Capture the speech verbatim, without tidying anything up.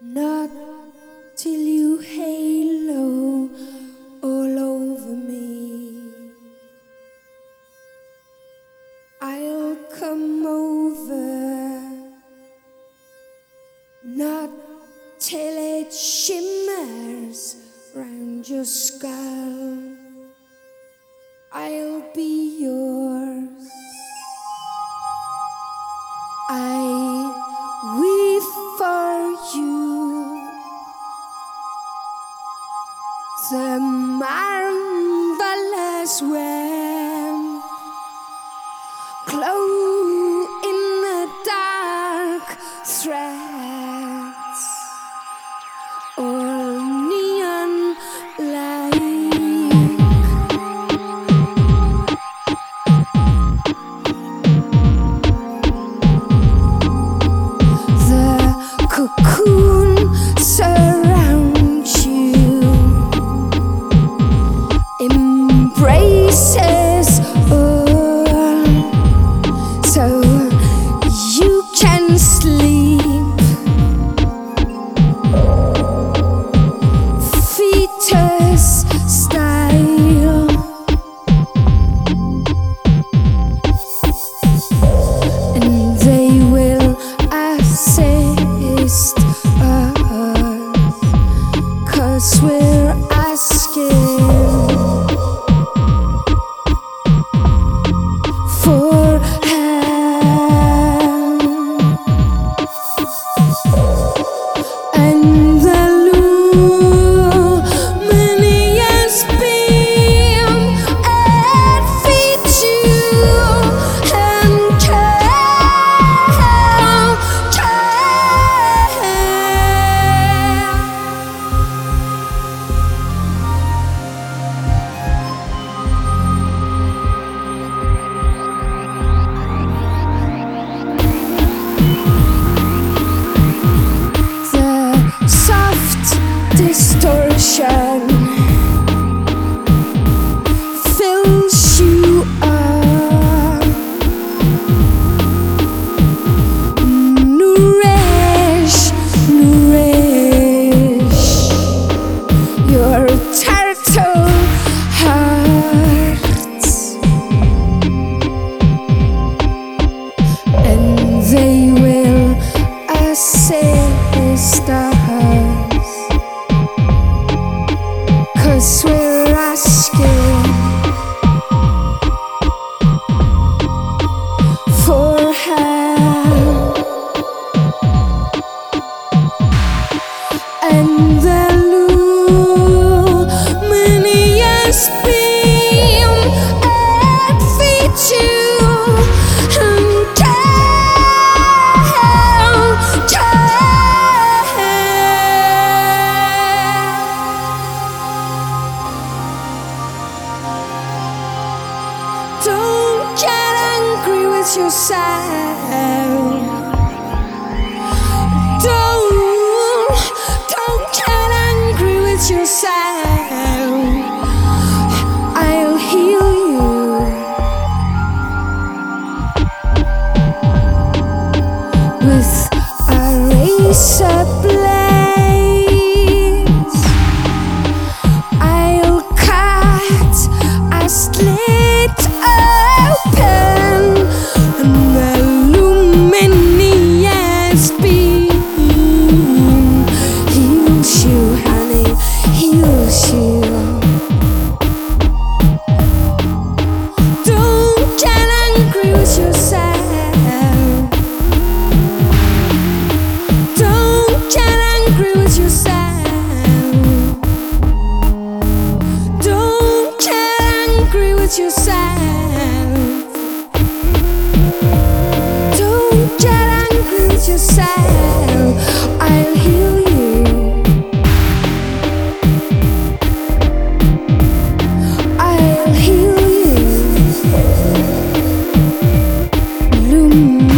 Not till you halo all over me. I'll come over. Not till it shimmers round your skull. I'll be yours. I weave for you the marvelous web, glow in the dark threads, all neon light. The cocoon surrounds you, embraces all, so you can sleep. Fetus style, and they will assist us, 'cause we're asking for help. And the luminous beam it feeds you and care, care. The soft distortion fills you up, nourish, nourish your turtle hearts, and they will assist us, 'cause we're asking for help. And the luminous beam it feeds you and care, care. Don't get angry with yourself. Don't, don't get angry with yourself. I'll heal you with a razor blade. I'll cut a slit open, and the luminous beam heals you, honey, heals you. Don't get angry with yourself. Don't get angry with yourself. Don't get angry with yourself. Don't get angry with yourself. I'll heal you. I'll heal you. Luminous.